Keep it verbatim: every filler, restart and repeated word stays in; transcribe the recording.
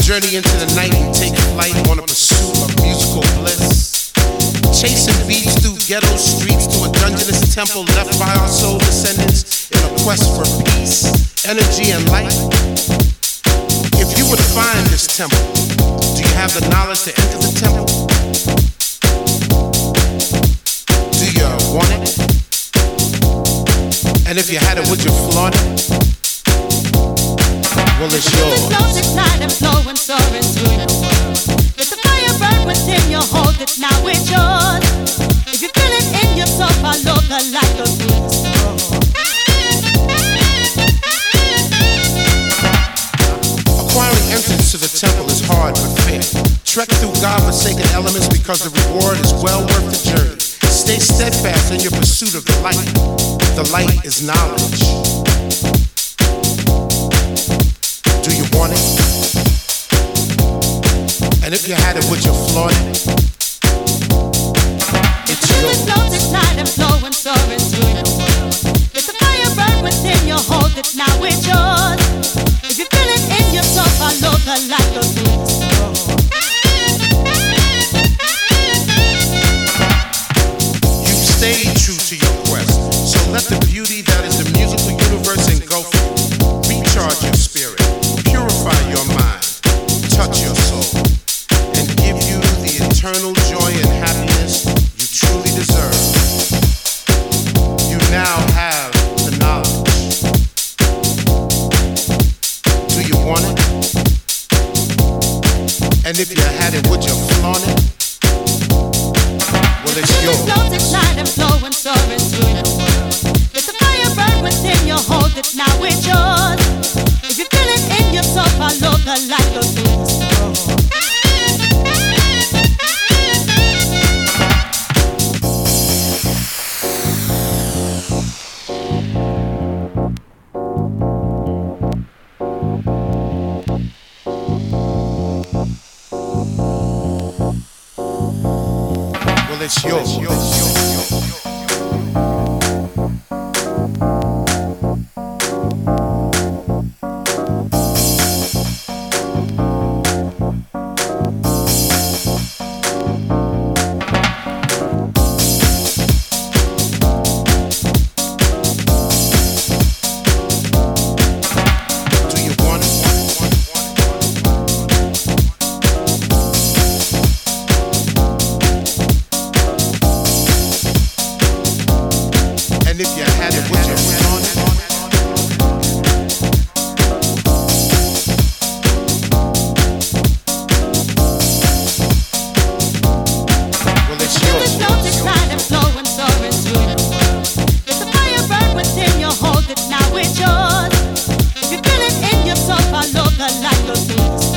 Journey into the night and take flight on a pursuit of musical bliss. Chasing beats through ghetto streets to a dungeonous temple left by our soul descendants in a quest for peace, energy, and light. If you were to find this temple, do you have the knowledge to enter the temple? Do you want it? And if you had it, would you flaunt it? Well, it's yours. The flows at night and flowing, soaring through your world. Let the fire burn within you, hold it, now it's yours. If you feel it in your soul, follow the light, go through the storm. Acquiring entrance to the temple is hard but fair. Trek through God-forsaken elements because the reward is well worth the journey. Stay steadfast in your pursuit of the light. The light is knowledge. Do you want it? And if you had it, would you flaunt it? It's yours. The flows at night and flowing, soaring through your world. Let the fire burn within you, hold it, now it's yours. If you feel it in your soul, follow the light, go through the storm. You've stayed true to your quest, so let the beauty that is the musical universe engulf you. Recharge your spirit, purify your mind, touch your soul, and give you the eternal joy and happiness you truly deserve. You now have the knowledge. Do you want it? And if you had it, would you flaunt it? Well, it's yours. The flows at night and flowing, soaring through your world. Let the fire burn within you, hold it, now it's yours. If you feel it in your soul, follow the light, go through the storm. Well, it's yours. Do you want it? And if you had it, would you flaunt it? Well, it's The yours. flows at night and flowing, soaring through your world. Let the fire burn within you, hold it, now it's yours. If you feel it in your soul, follow the light, go through the storm.